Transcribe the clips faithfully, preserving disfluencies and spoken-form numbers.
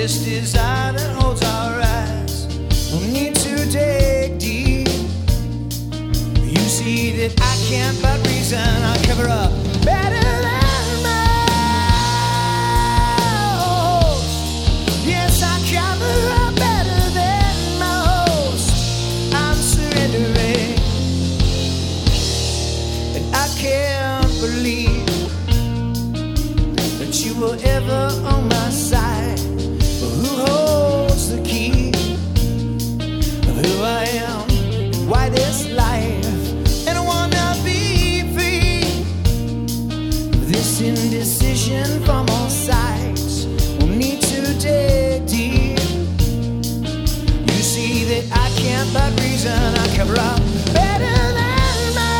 this desire that holds our eyes. No need to dig deep. You see that I can't but reason. I cover up better than most. Yes, I cover up better than most. I'm surrendering, and I can't believe that you were ever on my side. But who holds the key of who I am and why this life? And I wanna be free. This indecision from all sides will need to dig deep. You see that I can't but reason. I cover up better than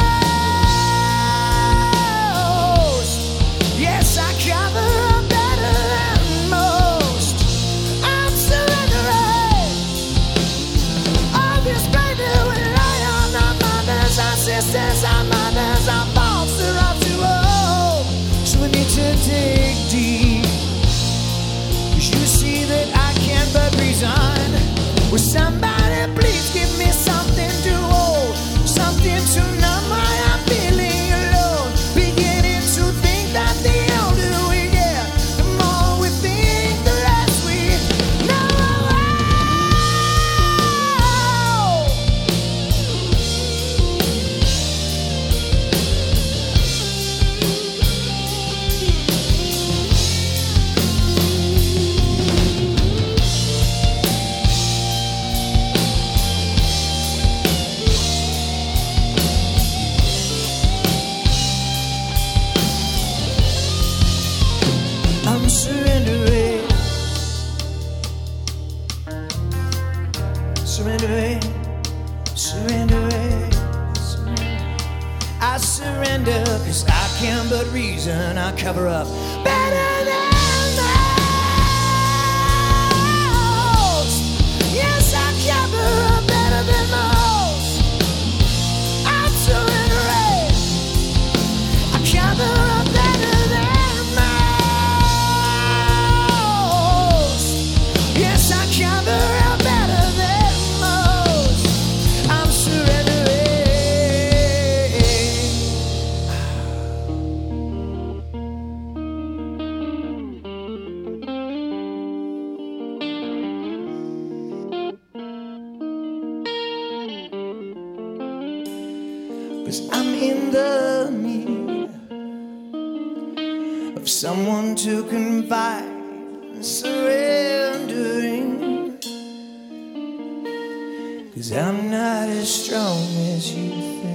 most. Yes, I cover up better than most. I'm surrendering. All this baby will lie on our mothers, our sisters, our mothers, our faults are up to old. So we need to dig deep. Cause you see that I can't but reason. Will somebody please give me something to hold, something to numb why I'm feeling alone. Beginning to think that the older we get, the more we think, the less we know. I'm surrendering, surrendering, surrendering, surrendering. I surrender, cause I can but reason. I cover up better than most. Yes, I cover up better than most. I'm surrendering, I cover up better than most. Yes, I cover up better than most. I'm surrendering. Cause I'm in the need of someone to confide and surrendering. Cause I'm not as strong as you think.